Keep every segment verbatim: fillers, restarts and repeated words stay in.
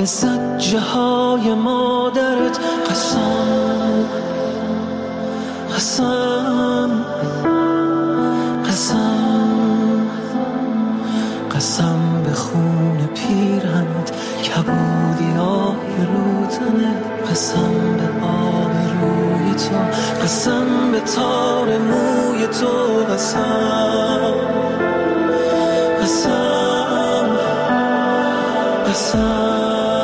به زجه های مادرت قسم قسم قسم قسم به خون پیرهنت کبودی آهی رو تنت قسم به آب روی تو قسم به تار موی تو قسم قسم قسم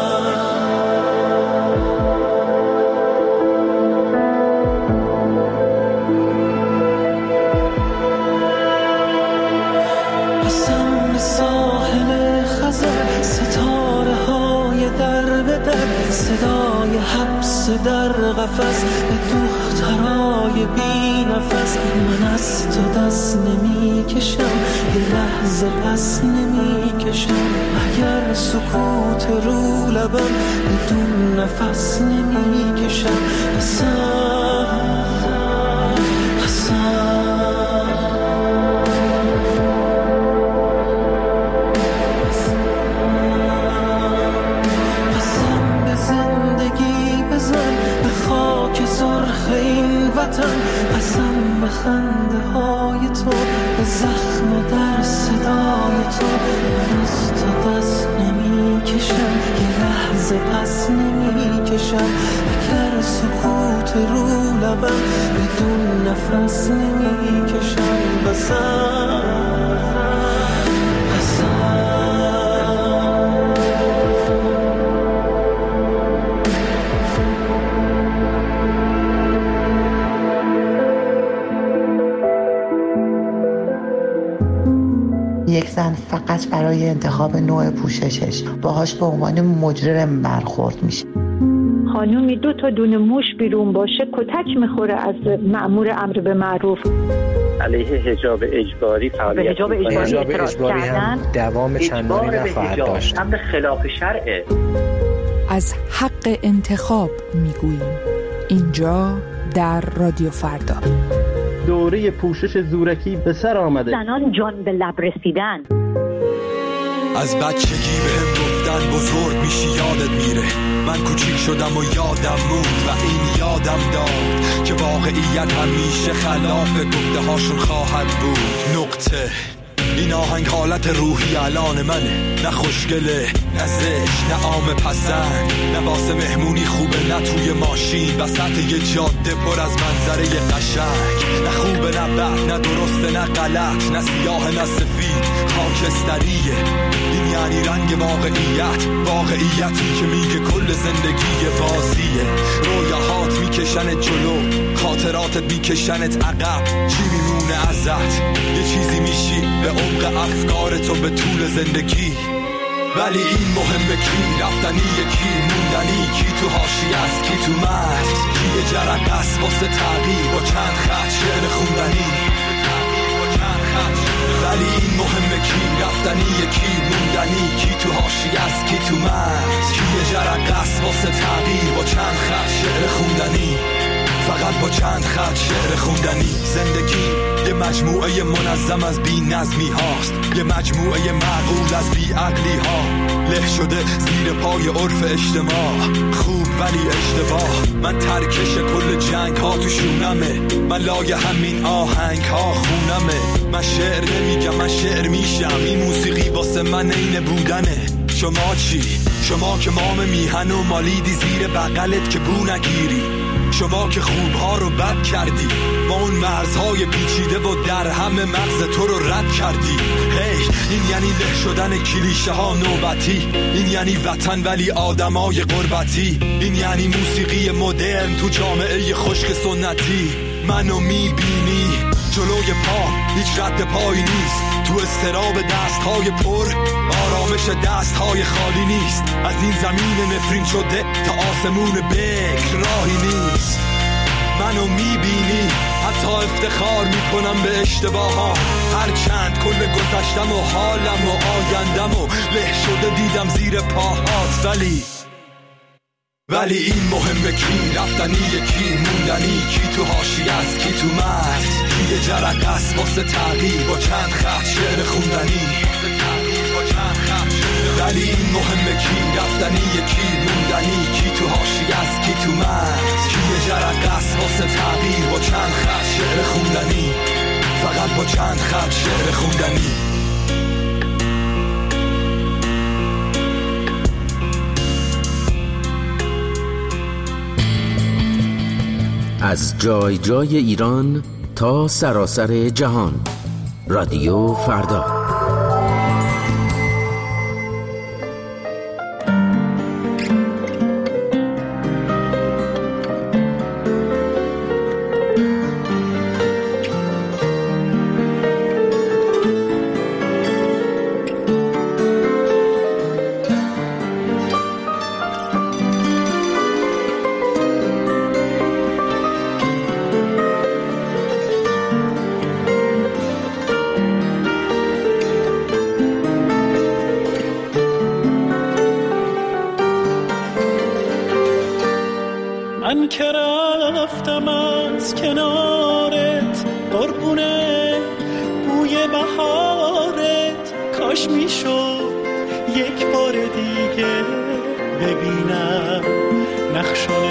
صدای حبس در قفس به دخترای بی نفس من از تو دست نمی کشم یه لحظه پس نمی کشم اگر سکوت رو لبم بدون نفس نمی کشم قسم قسم به خنده های تو به زخم در صدای تو من از تو دست نمی کشم یه لحظه پس نمی کشم اگر سکوت رو لبم بدون نفس نمی کشم قسم یک زن فقط برای انتخاب نوع پوششش باهاش به عنوان مجرم برخورد میشه. خانومی دو تا دونه موش بیرون باشه کتک میخوره از مأمور امر به معروف. علیه حجاب اجباری فعالیت حجاب اجباری, حجاب اجباری هم دوام چندانی نخواهد داشت. امر خلاف شرعه. از حق انتخاب میگوییم اینجا در رادیو فردا. دوره پوشش زورکی به سر آمده. زنان جان به لب رسیدن. از بچگی بهم گفتن بزرگ میشی یادت میره. من کوچیک شدم و یادم موند و این یادم داد که واقعیت همیشه خلاف گفته هاشون خواهد بود. نقطه. این آهنگ حالت روحی الان منه، نه خوشگله نه زشت نه عام پسند، نه واسه مهمونی خوبه نه توی ماشین وسط یه جاده پر از منظره قشنگ، نه خوبه نه بد نه درسته نه غلط، نه سیاه نه سفید خاکستریه. این یعنی رنگ واقعیت، واقعیتی که میگه کل زندگی بازیه. رویاهات میکشنت جلو، خاطراتت میکشنت عقب، چی میمونه ازت؟ یه چیزی میشی به عمق افکار تو به طول زندگی. ولی این مهمه کی رفتنی کی موندنی، کی تو حاشیه است کی تو متن، کی یه جرقه است واسه تغییر با چند خط شعر خوندنی. ولی این مهمه کی رفتنی کی موندنی، کی تو حاشیه است کی تو متن، کی یه جرقه است واسه تغییر با چند خط شعر خوندنی. فقط با چند خط شعر خوندنی. زندگی یه مجموعه منظم از بی نظمی هاست، یه مجموعه معقول از بی عقلی ها، له شده زیر پای عرف اجتماع. خوب ولی اشتباه، من ترکش کل جنگ ها تو شونمه، من لای همین آهنگ ها خونمه. من شعر نمیگم من شعر میشم، این موسیقی واسه من عین بودنه. شما چی؟ شما که مام میهن و مالیدی زیر بغلت که بو نگیری، شما که خوبها رو بد کردی، ما اون مرزهای پیچیده و در همه مغز تو رو رد کردی. هی hey, این یعنی له شدن کلیشه ها نوبتی، این یعنی وطن ولی آدمای غربتی، این یعنی موسیقی مدرن تو جامعه خشک سنتی. منو میبینی جلوی پا هیچ رد پایی نیست، تو استراب دستهای پر آرامش دستهای خالی نیست. از این زمین نفرین شده تا آسمون بکر راهی نیست. منو میبینی حتی افتخار میکنم به اشتباها، هر چند کل گذشتم و حالم و آیندم و له شده دیدم زیر پاهات. ولی ولی این مهمه کی رفتنی کی موندنی، کی تو حاشیه است کی تو متن، کی یه جرقه است واسه تغییر با چند خط شعر خوندنی. ولی این مهمه کی رفتنی یکی موندنی، کی تو حاشیه است کی تو مرز، کی یه جرق است واسه تغییر با چند خط شعر خوندنی، فقط با چند خط شعر خوندنی. از جای جای ایران تا سراسر جهان، رادیو فردا. من که رفتم از کنارت قربونه بوی بهارت، کاش میشد یک بار دیگه ببینم نقش و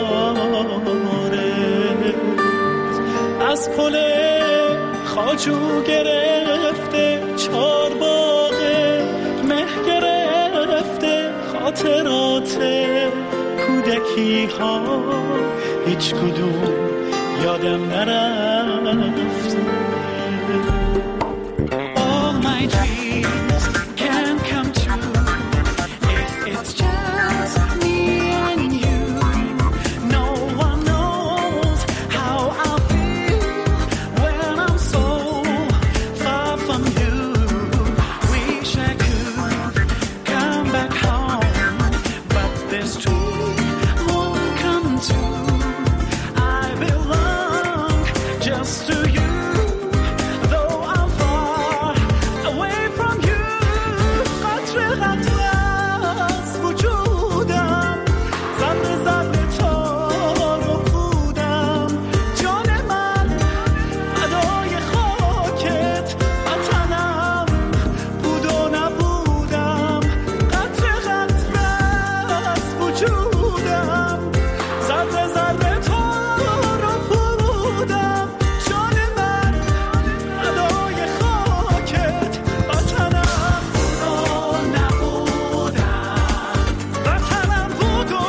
نگارت. از پل خواجو گرفته چار باغ مه گرفته، خاطرات کودکی ها هیچ کدوم یادم نرفته. All my dreams can come true if it's just me and you. No one knows how I feel when I'm so far from you. Wish I could come back home, but this dream won't come true. I belong just to you, though I'm far away from you. قطره قطره از وجودم، ذره ذره تار و پودم، جان من فدای خاکت، وطنم بود و نبودم. قطره قطره از وجودم، ذره ذره تار و پودم، جان من فدای خاکت، وطنم بود و نبودم، وطنم بود و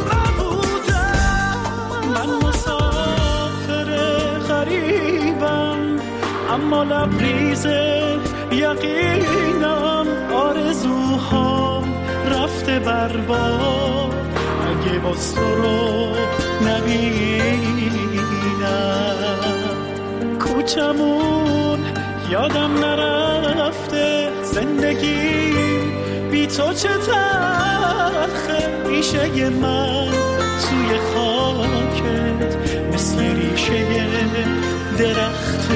نبودم. من مسافر غریبم اما لبریز یقینم، آرزوهام رفته برباد اگه باز تو رو نبینم. کوچمون یادم نرفته، زندگی بی تو چه تلخه. ریشه من توی خاکت مثل ریشه درخته.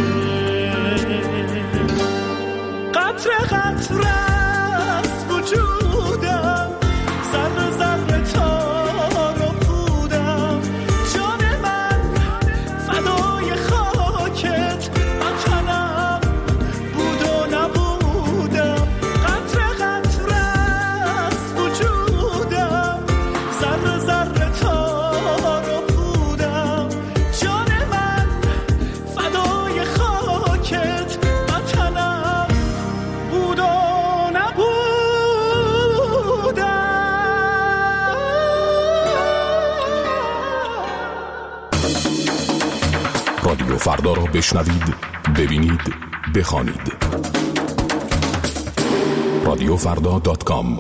قطره قطره از وجودم، ذره ذره تار و پودم، جان من فدای خاکت، وطنم بود و نبودم. قطره قطره از وجودم، ذره ذره تار و پودم، جان من فدای خاکت، وطنم بود و نبودم. رادیو فردا را بشنوید، ببینید، بخوانید. رادیو فردا دات کام.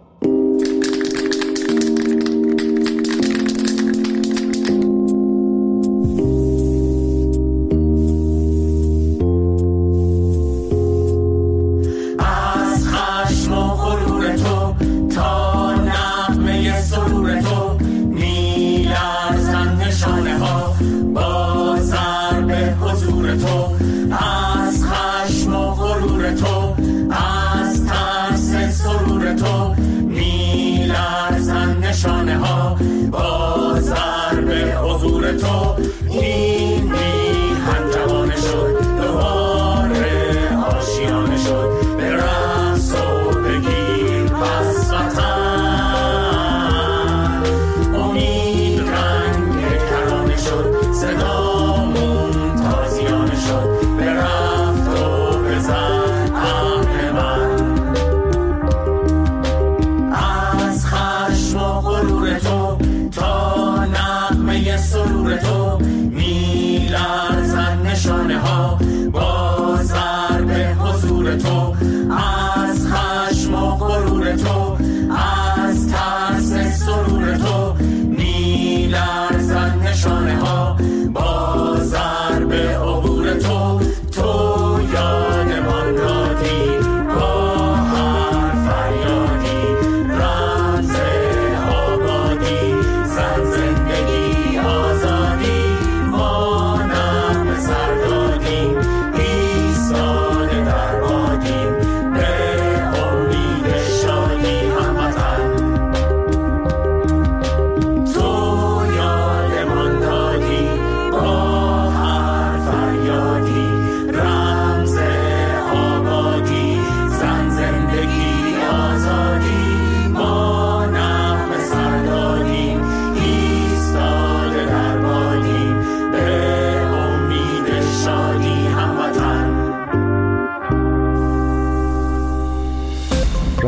از خشم و غرور تو تا نغمه سرور تو، میلرزن نشانه ها با ضرب حضور تو. از خشم و غرور تو، از ترس سرور تو، میلرزن نشانه ها با ضرب حضور تو. این میهن جوانه شد، دوباره آشیانه شد، به رقص و بگیر پس وطن.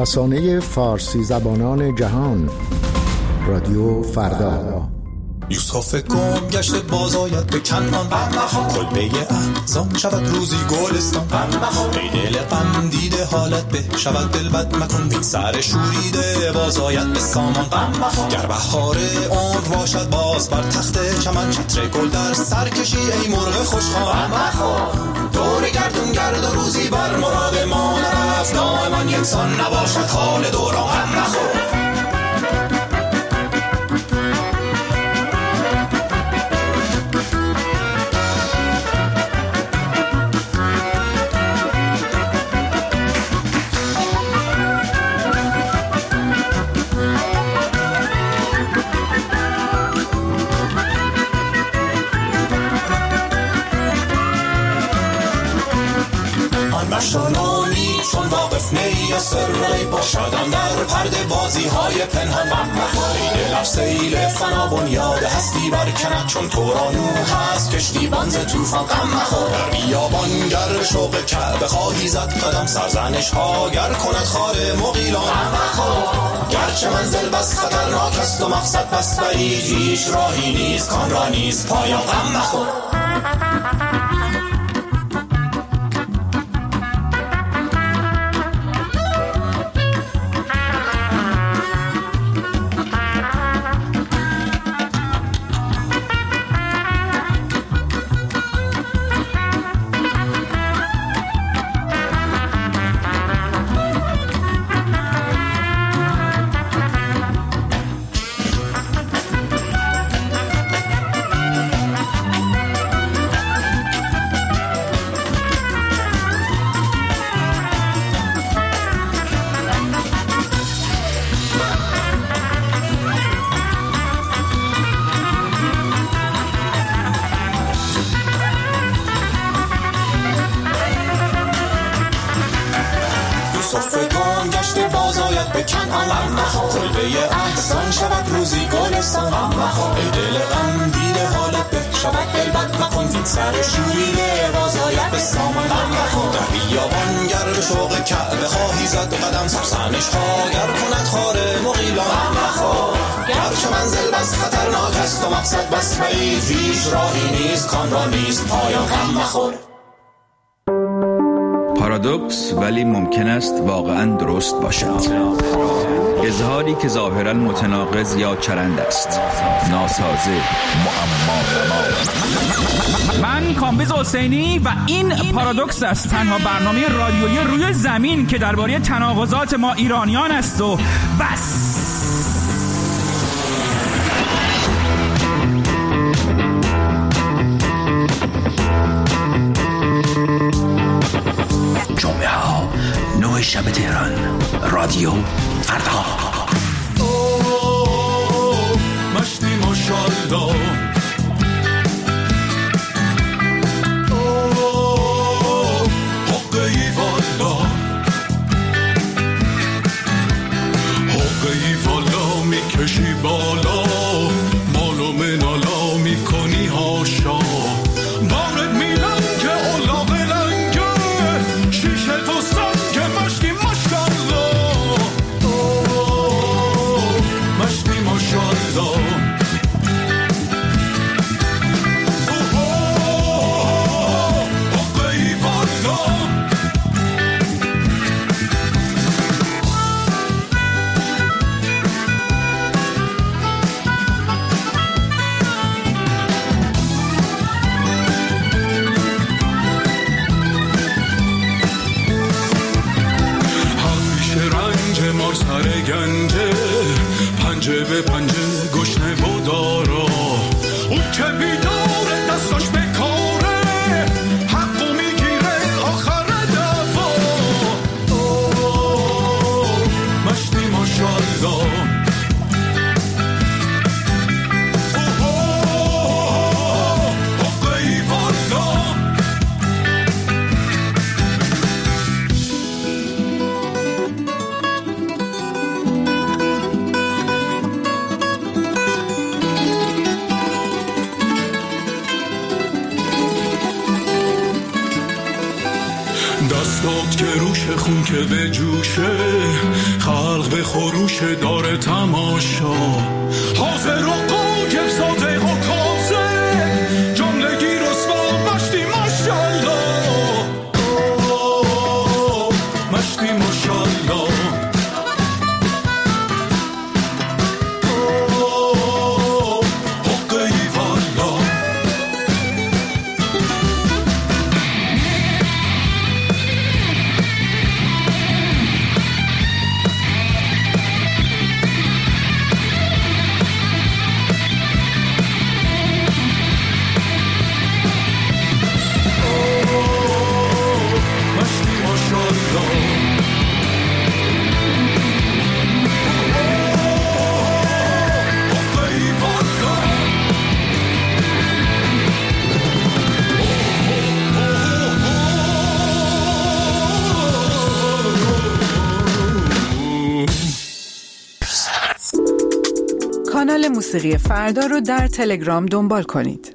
رسانه فارسی زبانان جهان، رادیو فردا. یوسف گم گشته باز آید به کنعان، کلبه احزان شود روزی گلستان. ای دل غم دیده حالت به شود دل بد مکن، بی سر شوریده باز آید به سامان. گر بهار عمر باشد باز بر تخت چمن، چتر گل در سر کشی ای مرغ خوشخوان. دور گردون گرد و روزی بر مراد ما نرفت، دائما یکسان نباشد حال دوران. غم مخور مشتانانی چون واقف نی سری باشدن در پرده بازی های پنهان. ای دل سیل فنا بنیاد هستی برکند، چون تورانو هست کشتی بانز توفان. غم مخور در بیابان گر شوق کعبه خواهی زد قدم، سرزنش ها گر کند خار مغیلان. غم مخور گرچه منزل بس خطرناک است و مقصد بس بعید، هیچ راهی نیست کان را نیست پایان. غم مخور به کنعان. کلبه احزان شود روزی گلستان. ای دل غم دیده حالت به شود دل بد مکن، فین سر شوریده باز آید به سامان. در بیابان گر به شوق کعبه خواهی زد قدم، سرزنش ها گر کند خار مغیلان. گرچه منزل بس خطرناک است و مقصد بس بعید، هیچ راهی نیست کان را نیست پایان. غم مخور پارادوکس ولی ممکن است واقعا درست باشد. اظهاری که ظاهرا متناقض یا چرند است، ناسازه، معما. من کامبیز حسینی و این پارادوکس است، تنها برنامه رادیویی روی زمین که درباره تناقضات ما ایرانیان است و بس. جمعه ها نه شب تهران، رادیو فردا. مشتی ماشالله حقه ای والا، حقه ای والا میکشی بالا، مالو منالا میکنی هاشا. بارد میدم که اولاغ لنگه، شیشه تو سنگ مشتی ماشالله. مشتی ماشالله سر گنجه، پنجه به پنجه گشنه و دارا. اون که بیداره دستاش به کاره، حقو میگیره آخر دفا. مشتی ماشالله حقه ای والا. خون که به جوشه، خلق به خروش داره تماشا، حاضر و قایم صادق و کاذب، جملگی رسوا مشتی ماشالله، مشتی ماشالله. کانال موسیقی فردا رو در تلگرام دنبال کنید.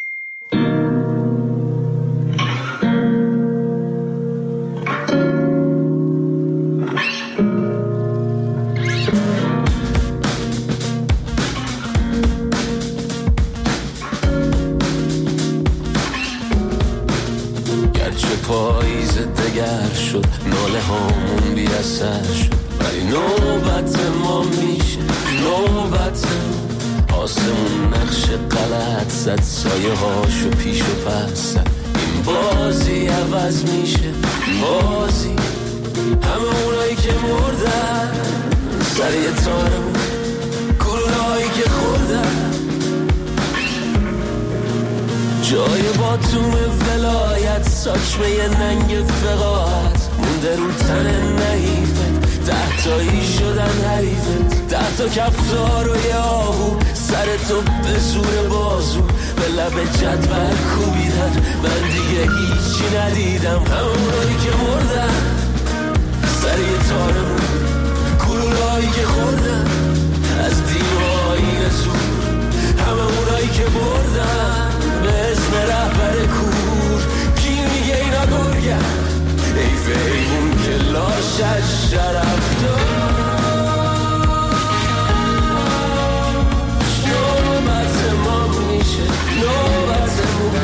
گرچه پاییز دگر شد، ناله هامون بی اثر شد، ولی نوبت ما میشه، نوبت آسمون نقش غلط زد، سایه هاشو پیش و پس زد، این بازی عوض میشه، بازی همه اونایی که مردن سر یه تارمون، گلولهایی که خوردن جای باتوم ولایت، ساچمه یه ننگ فقاعت مونده رو تن نحیفت، ده تایی شدن حریفت، ده تا کفتار و یه آهو سر تو به زور بازو به لب جدول کوبیدن، من دیگه هیچی ندیدم، همونایی که مردن سر یه تارمون، گلولهایی که خوردن از دیوهای زور، همه اونایی که بردن به اسم رهبر کور، کی میگه اینا گرگن، حیف حیوون که لاشش شرف داشت، نوبت ما میشه، نوبتمون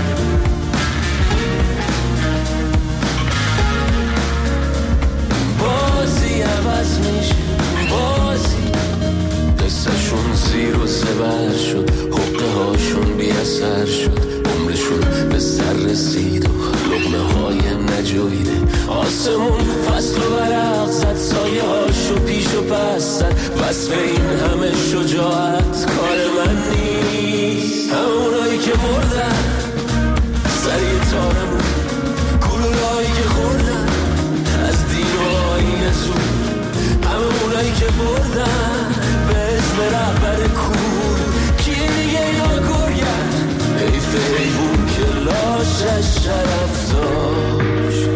بازی عوض میشه، بازی قصهشون زیر و زبر شد، حقه هاشون بی اثر شد، عمرشون به سر رسید و لقمه های نجویده، آسمون فصل و برق زد، سایه هاشو پیش و پس زد، وصف این همه شجاعت کار من نیست، همونایی که مردن سر یه تارمون، گلولهایی که خوردن از دین و آیین زور، همه اونایی که بردن به اسم رهبر کور، کی میگه اینا گرگن، حیف حیوون که لاشش شرف داشت،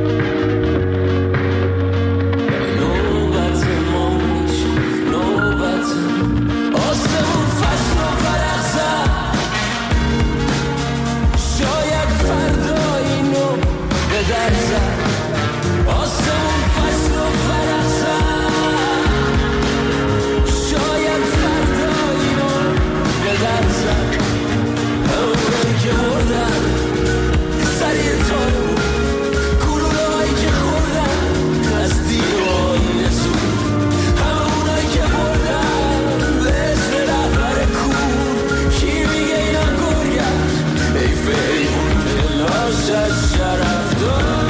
نوبت ما میشه، نوبت آسمون فصل و فرق زد، شاید فردا اینو به در زد، آسمون فصل و فرق زد، شاید فردا اینو به در زد، همونایی که مردن سر یه تارمون، گلولهایی که خوردن از دیوهای زور، همونایی که مردن به اسم رهبر کور، کی میگه اینا گرگن، حیف حیوون که لاشش شرف داشت.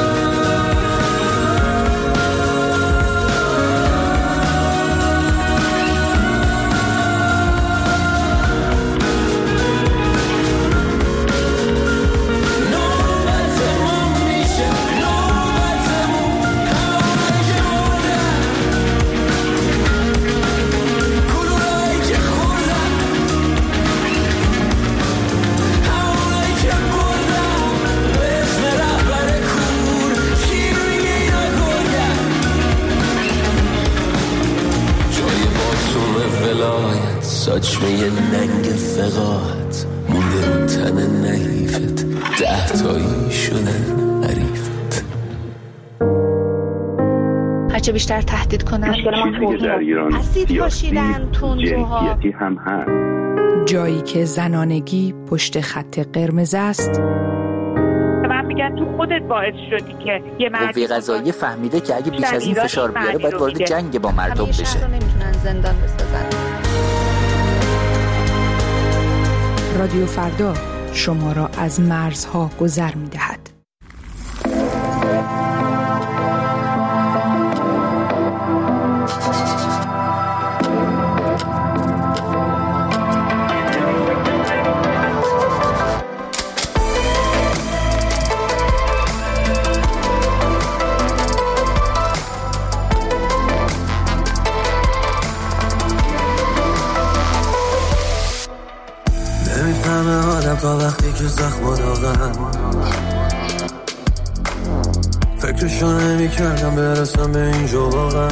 ساچمه یه ننگ فقاعت مونده رو تن نحیفت، ده تایی شدن حریفت. هرچه بیشتر تهدید کنن. مشکل ما توهین اسید پاشیدن تندروها هم هست. جایی که زنانگی پشت خط قرمز است. من میگن تو خودت باعث شدی که یه مردی قوه قضاییه فهمیده که اگه بیش از این فشار بیاره باید وارد جنگ با مردم بشه. همیشه نمیتونن زندان بسازن. رادیو فردا شما را از مرزها گذر می‌دهد. تا وقتی که زخم داغم فکرشو نمی کردم برسم به اینجا واقعا.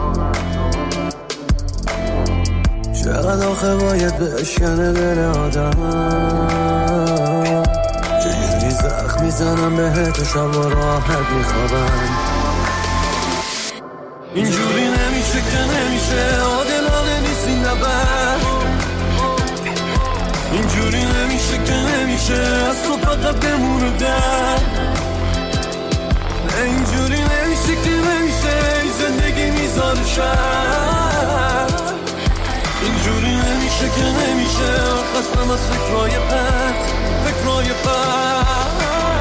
چقدر آخه باید بشکنه دل آدم، چجوری زخم میزنم بهت و شب و راحت میخوابم. اینجوری نمیشه که نمیشه، عادلانه نیست این نبرد. اینجوری نمیشه که نمیشه، از تو فقط بمونه در. اینجوری نمیشه که نمیشه، این زندگی میذاره شد. اینجوری نمیشه که نمیشه، خستم از فکرهای پرت، فکرهای پرت.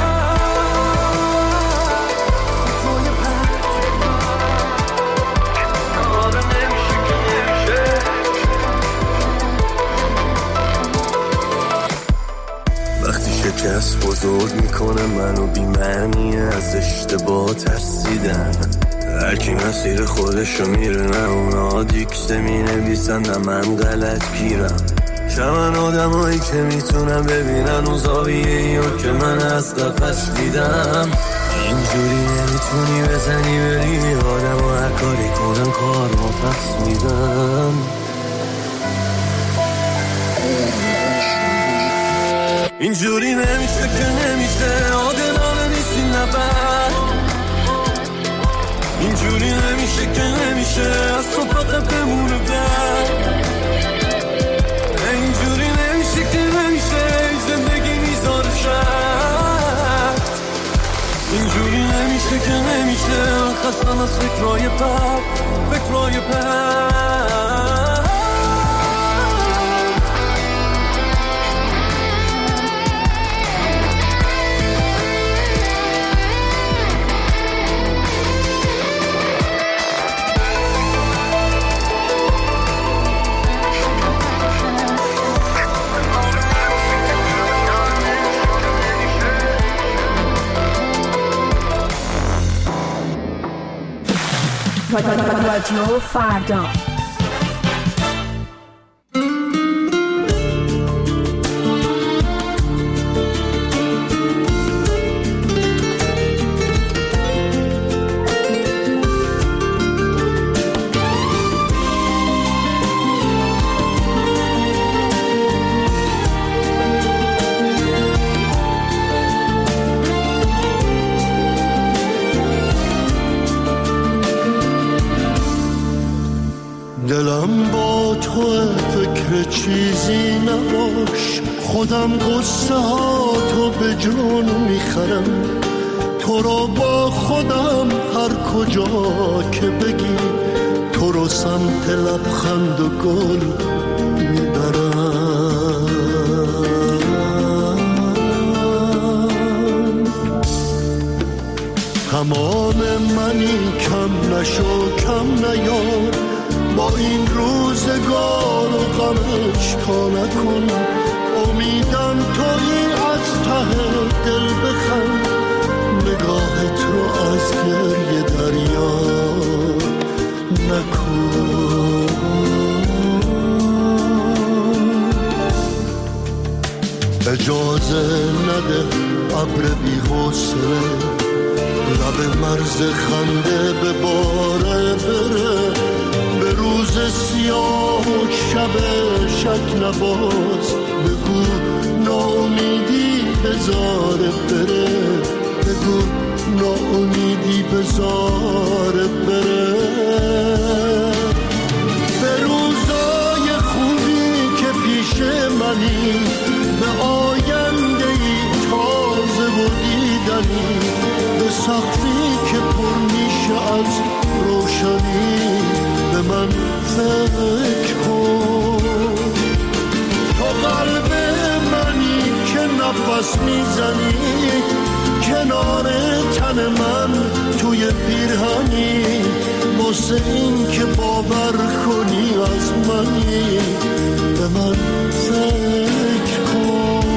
شکست بزرگ میکنه منو بی‌معنی، از اشتباه ترسیدن. هرکی مسیر خودشو میره، نه اونا دیکته مینویسن نه من غلط گیرم. شمن آدمایی که میتونن ببینن اون زاویه‌ایو که من از قفس دیدم. اینجوری نمیتونی بزنی بری آدم و هر کاری کنن کار ما پس میدن. اینجوری نمیشه که نمیشه، عادلانه نیست این نبرد. اینجوری نمیشه که نمیشه، از تو فقط بمونه در. اینجوری نمیشه که نمیشه، این زندگی میذاره شد. اینجوری نمیشه که نمیشه، خستم از فکرهای پرت، فکرهای پرت. رادیو فردا. دلم با تو فکر چیزی نباش، خودم قصه ها تو به جون میخرم. تو رو با خودم هر کجا که بگی، تو رو سمت لبخند و گل میبرم. تمام منی کم نشو کم نیار، با این روزگار و غمش تا نکن. امیدم تویی از ته دل بخند، نگاهت رو از گریه دریا نکن. اجازه نده ابر بی حوصله لب مرز خنده به باره بره. به روز سیاه و شب شک نباز، بگو ناامیدی بذاره بره. بگو ناامیدی بذاره بره، به روزای خوبی که پیش منی، به آینده ای تازه و دیدنی، به سقفی که پر میشه از روشنی، به من فکر کن. تو قلب منی که نفس میزنی کنار تن من توی پیرهنی، واسه این که باور کنی از منی، به من فکر کن.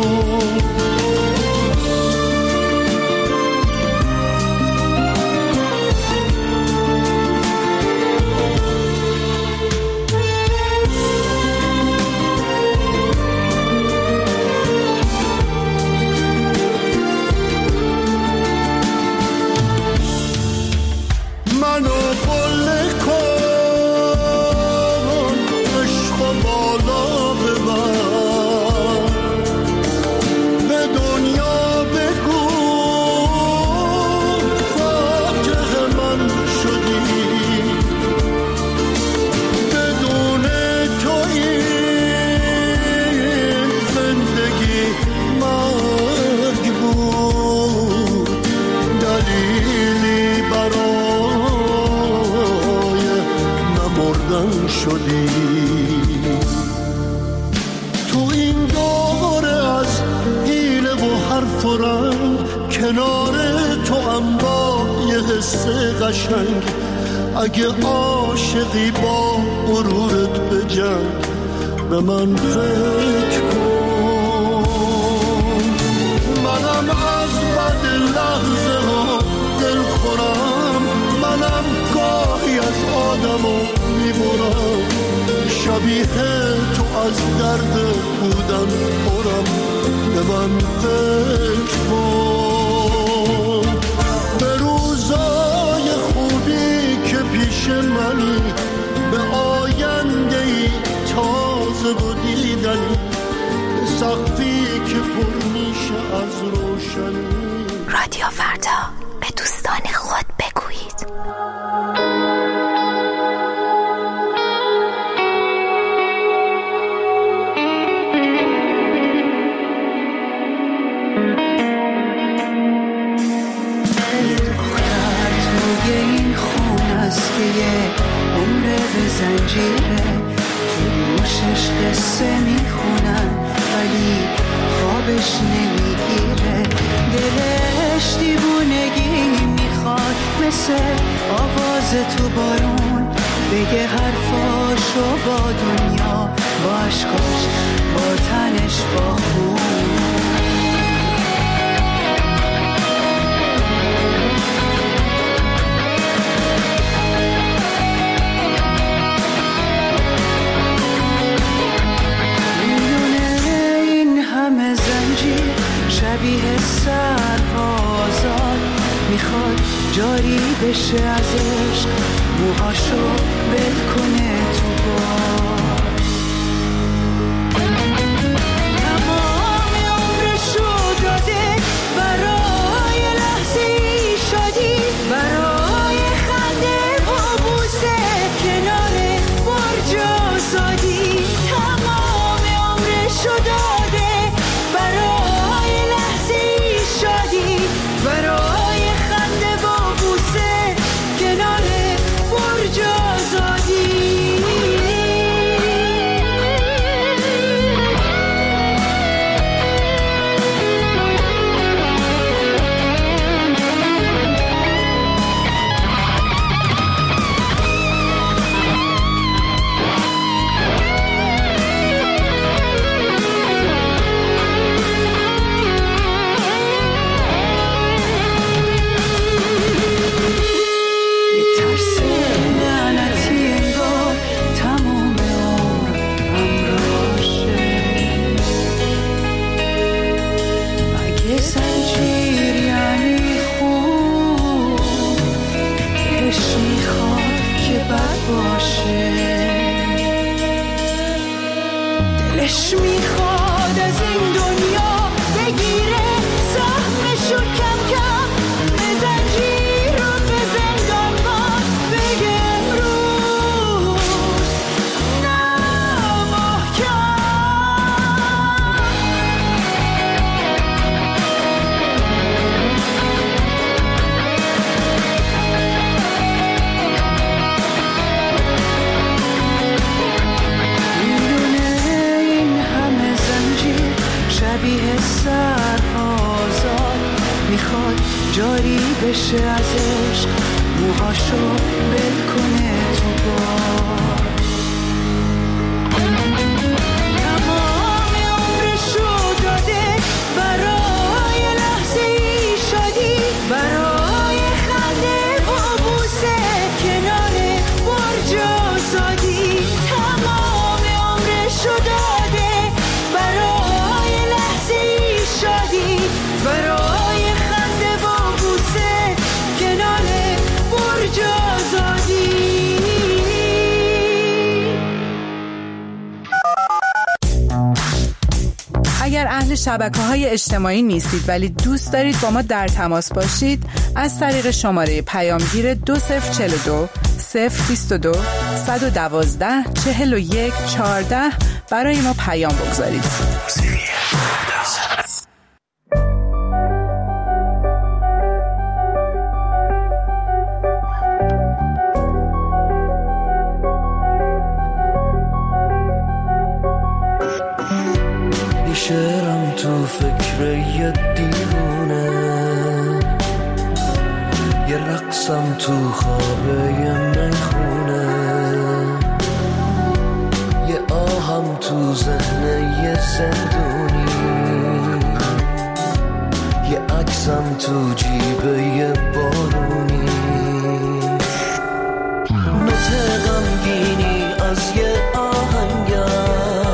شدی تو این دوره از حیله و حرف و رنگ، کنار تو هم با یه حس قشنگ، اگه عاشقی با غرورت بجنگ، به من فکر کن. منم از بد لحظه ها دل خورم، منم گاهی از آدمو میبرم، شبیه تو از درد بودن پرم، به من فکر کن. به روزای خوبی که پیش منی، به آینده ای تازه و دیدنی، به سقفی که پر میشه از روشنی. رادیو فردا، به دوستان خود بگویید. که یه عمره به زنجیره، تو گوشش قصه میخونن ولی خوابش نمیگیره، دلش دیوونگی میخواد مثل آواز تو بارون، بگه حرفاشو با دنیا، با عشقاش، با تنش، با خون. شبیه سربازان میخواد جاری بشه از عشق، موهاشو بل کنه تو بار. تمام عمرشو داده برای لحظه‌ای شادی، برای خنده و بوسه کنار برج آزادی. تمام عمرشو داده برای شادی، برای خنده و بوسه کنار برج آزادی. دلش میخواد از این دنیا بگیره سهمشو کم کم، سرآزاد میخواد جاری بشه از عشق، موهاشو بل کنه تو باد. تمام عمرشو داده برای لحظه ای شادی، برای خنده و بوسه کنار برج آزادی. تمام عمرشو داده برای لحظه ای شادی، برای خنده و بوسه کنار برج آزادی. اگر اهل شبکه‌های اجتماعی نیستید ولی دوست دارید با ما در تماس باشید، از طریق شماره پیامگیر دو صفر چهل و دو صفر بیست و دو صد و دوازده چهل و یک چهارده برای ما پیام بگذارید. شعرم تو فکر یه دیوونه، یه رقصم تو خوابه یه میخونه، یه آهم تو ذهن یه زندونی، یه عکسم تو جیبه یه بارونی، نوت غمگینی از یه آهنگر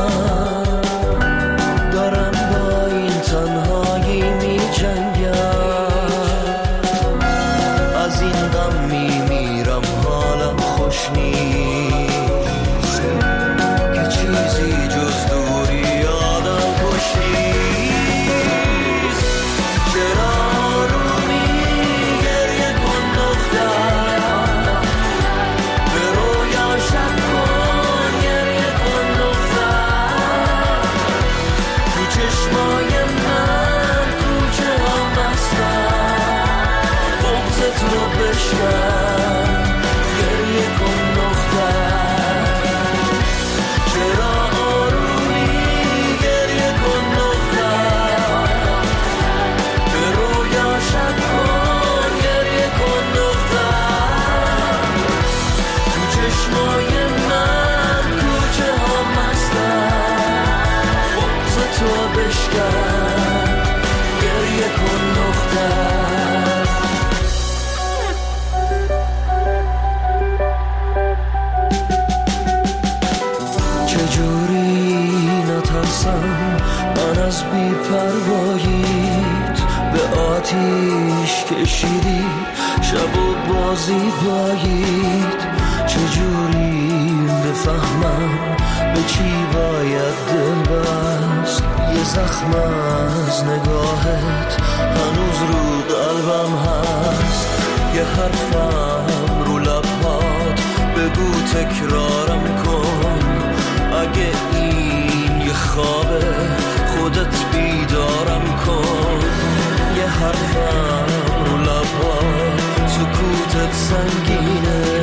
آتیش کشیدی شب و بازی باید، چجوری بفهمم به چی باید دل بست، یه زخم از نگاهت هنوز رو قلبم هست، یه حرفم رو لبات بگو تکرارم کن، اگه این یه خوابه خودت بیدارم کن، یه حرفم رو لبات سکوتت سنگینه،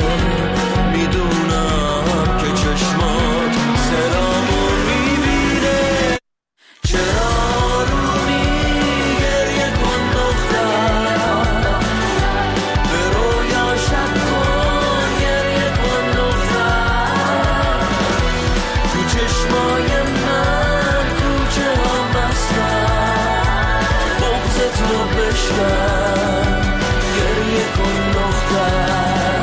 میدونم که چشمات سلامو میبینه، چرا رومی گریه کن دختر، به رویا شب کن گریه کن دختر، تو چشمای من کوچه ها بستن، بغضت رو بشکن گریه کن دختر،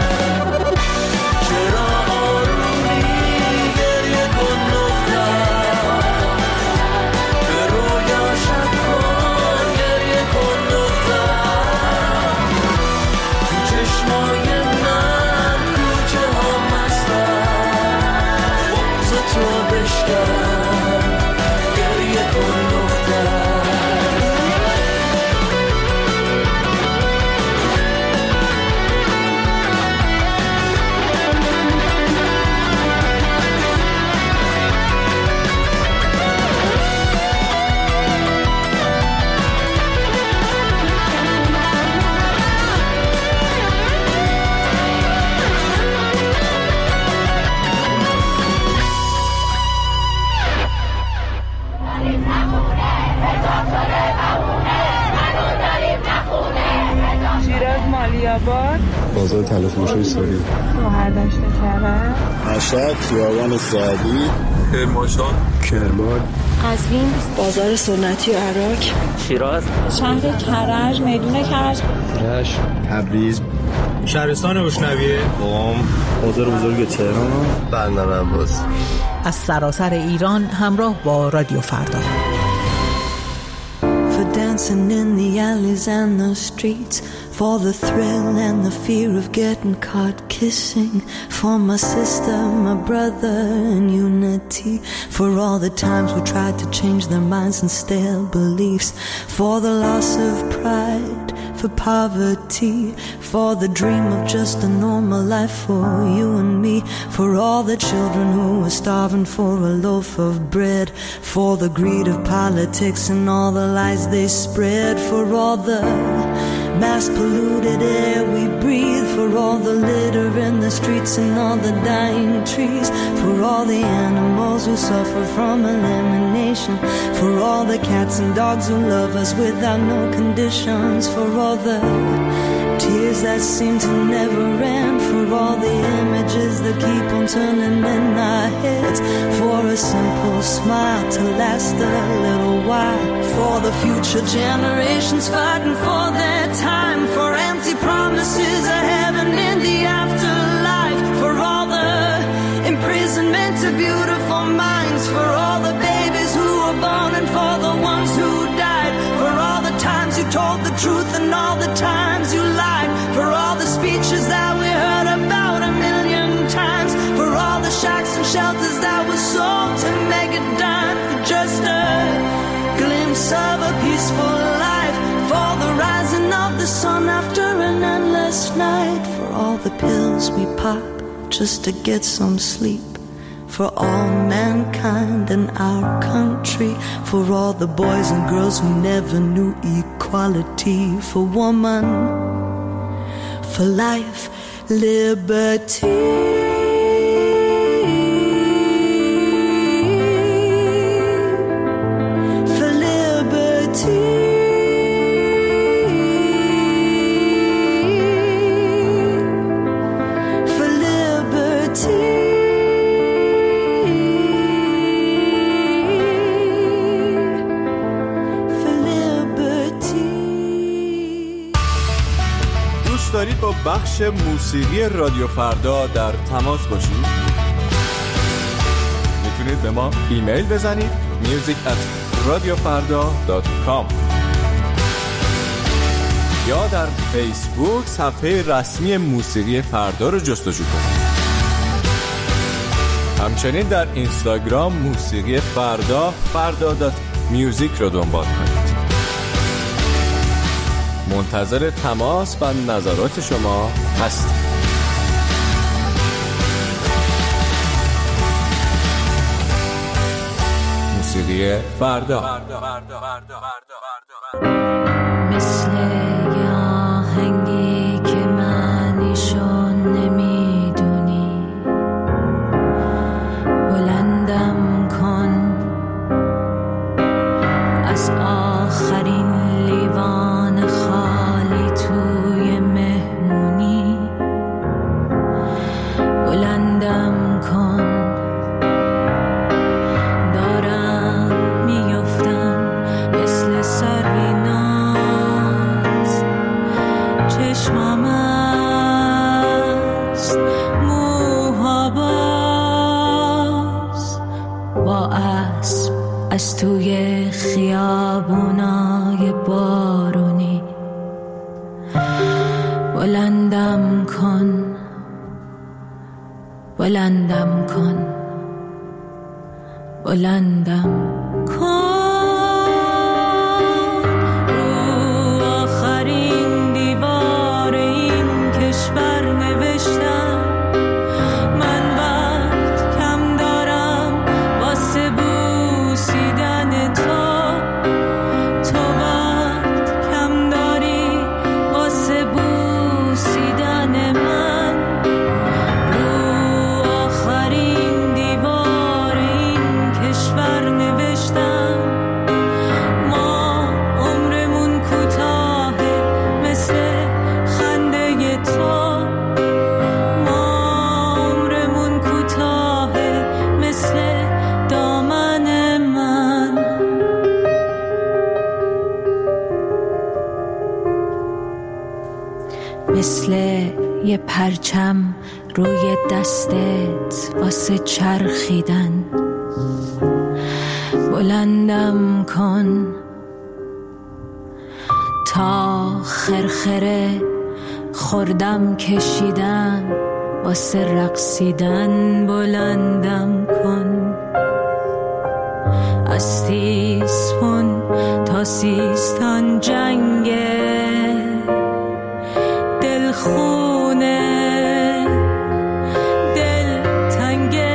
چرا آرومی گریه کن دختر، به رویا شب کن گریه کن دختر، تو چشمای من کوچه ها مستن، بغضت رو بشکن گریه کن دختر. دنبال تلفروشی ساری. شهردشت کرد. مشهد، خیابان سعدی، کرمانشاه، کرمان، قزوین، بازار سنتی عراق، شیراز، شهر کرج، میدون کرج، رشت، تبریز، شهرستان بشنویه، قم، بازار بزرگ تهران، بندر عباس. از سراسر ایران همراه با رادیو فردا. For dancing in the alleys and the streets, for the thrill and the fear of getting caught kissing, for my sister, my brother, and unity, for all the times we tried to change their minds and stale beliefs, for the loss of pride, for poverty, for the dream of just a normal life for you and me, for all the children who were starving for a loaf of bread, for the greed of politics and all the lies they spread, for all the mass polluted air we breathe, for all the litter in the streets and all the dying trees, for all the animals who suffer from elimination, for all the cats and dogs who love us without no conditions, for all the tears that seem to never end, for all the images that keep on turning in our heads, for a simple smile to last a little while, for the future generations fighting for their time, for empty promises of heaven in the afterlife, for all the imprisonment of beautiful minds, for all the babies who were born and for the ones who died, for all the times you told the truth and all the times you lied, for all the speeches that we heard about a million times, for all the shacks and shelters that were sold to make a dime for just a glimpse of a peaceful life, for the rising of the sun after an endless night, for all the pills we pop just to get some sleep, for all mankind in our country, for all the boys and girls who never knew equality, for woman, for life, liberty. دارید با بخش موسیقی رادیو فردا در تماس باشید؟ میتونید به ما ایمیل بزنید music at radiofarda dot com یا در فیسبوک صفحه رسمی موسیقی فردا رو جستجو کنید. همچنین در اینستاگرام موسیقی فردا فردا دات میوزیک رو دنبال کنید. منتظر تماس و نظرات شما هستیم. موسیقی فردا. مثل یه آهنگی که معنیشو نمیدونی، بلندم کن از آخرین لیوان خالی توی مهمونی، بلندم کن دارم میفتم مثل سربیناز، چشمم است موها باز، با اسب از توی خیابونای بارونی، بلندم کن بلندم کن بلندم کن. رو آخرین دیوار این کشور نوشتم من وقت کم دارم واسه بوسیدن تو، تو وقت کم داری واسه بوسیدن من. رو آخرین دیوار این کشور نوشتم یه پرچم روی دستت واسه چرخیدن، بلندم کن تا خرخره خوردم کشیدم واسه رقصیدن، بلندم کن از تیسفون تا سیستان جنگه دلخونه دل تنگه،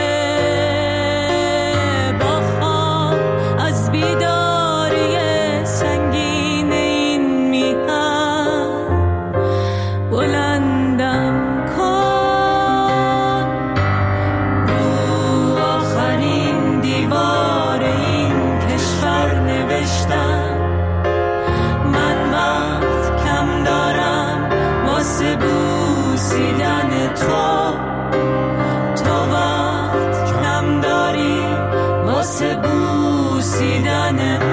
با خواب از بیداری سنگین این میهن بلندم کن رو آخرین دیوار این کشور نوشتم من وقت کم دارم واسه بوسیدن تو، تو وقت کم داری واسه بوسیدن